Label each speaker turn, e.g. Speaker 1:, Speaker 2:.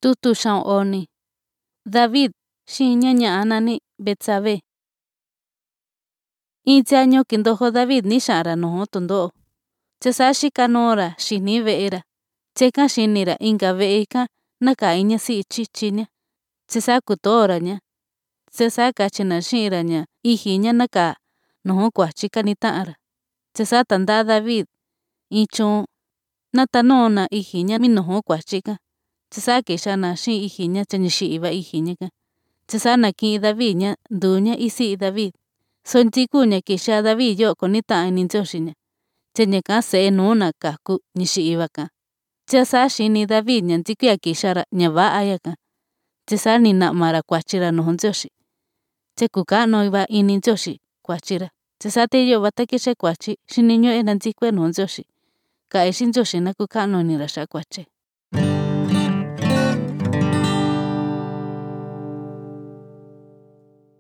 Speaker 1: Tutu xa'un oni. David xiin ña ña'a nani Betsabé. In tiañu kindojo David ni xa'an-ra nuu tundo'o. Tya saa xikanuu-ra xini ve'e-ra. Tyaka xini-ra inka ve'e ika nakaa in ñasi'i chichiña. Tya saa kutoo-ra-ña. Tya saa kachi-na xi'in-ra ña iji-ña nakaa nuu kuachi kanita'an-ra. Tya saa tanda'a David in chuun natanuu-na iji-ña minuu kuachi-ka. Tya saa kixa-na xi'in iji-ña tya ni xi'i-va iji-ñaka. Tya saa naki'in David-ña nduu-ña isi'i David. So ntiku ña kixa David yo kunita'an ini Ndioxi-ña. Tya ñaka se'e nuu-na kaku ni xi'i-va-ka. Tya saa xini David ña ntikuiya kixa-ra ña va'a-yaka. Tya saa ni na'ma-ra kuachi-ra nuu Ndioxi. Tya kuka'nu-va ini Ndioxi kuachi-ra. Tya saa te yo'o-va ta kixa kuachi xiniñu'u-ra ntikue nuu Ndioxi. Ka'e xi Ndioxi na kuka'nu ini-ra xa'a kuachi.